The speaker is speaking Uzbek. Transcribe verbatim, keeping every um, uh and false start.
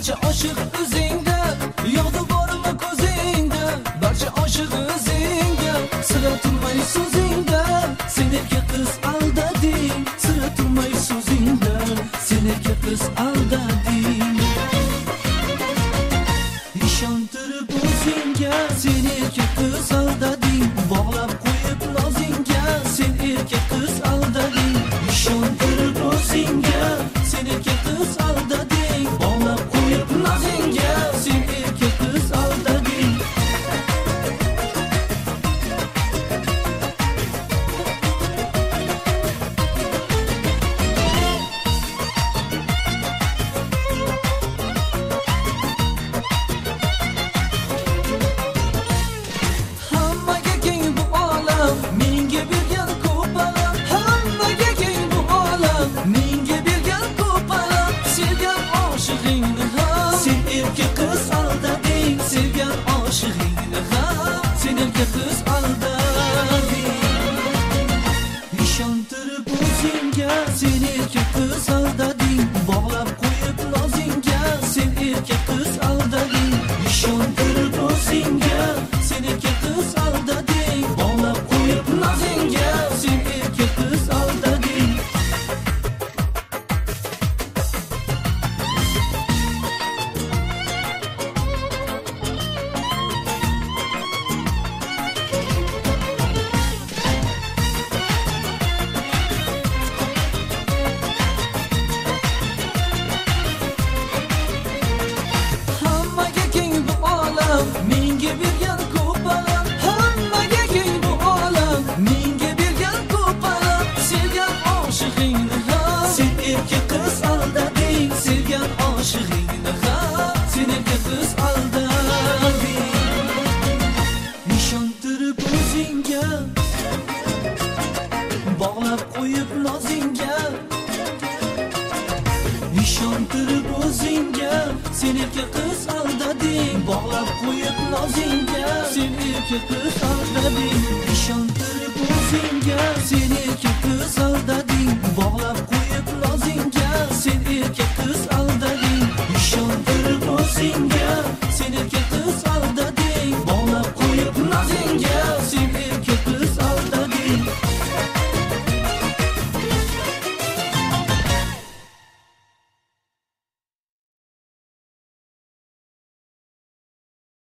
barcha oshiq o'zingda, yog'du bormi ko'zingda, barcha oshiq o'zingda, sira turmay so'zingda, sen erkak qiz aldading, sira turmay so'zingda, sen erkak qiz aldading. Ishontirib o'zingga, sen erkak qiz aldading, bog'lab qo'yib nozingga, sen erkak qiz aldading. Ishontirib o'zingga, sen erkak qiz aldading, bog'lab qo'yib nozingga, sen erkak qiz aldading. Hammaga keng bu olam, menga bergan ko'p alam. Hammaga keng bu olam, menga bergan ko'p alam. Sevgan oshig'ingni ham sen erkak qiz aldading, sevgan oshig'ingni ham sen erkak qiz aldading. Ishontirib o'zingga, sen erkak qiz aldading, bog'lab qo'yib nozingga, sen erkak qiz aldading. Ishontirib o'zingga, sen erkak qiz aldading, bog'lab qo'yib nozingga, sen erkak qiz aldading. Hammaga keng bu olam, menga bergan ko'p alam. Hammaga keng bu olam, menga bergan ko'p alam. Sevgan oshig'ingni ham sen erkak qiz aldading, sevgan oshig'ingni ham sen erkak qiz aldading. Ishontirib o'zingga, bog'lab qo'yib nozingga, ishontirib o'zingga, sen erkak qiz aldading, bog'lab qo'yib nozingga, sen erkak qiz aldading. Ishontirib o'zingga, sen erkak qiz aldading.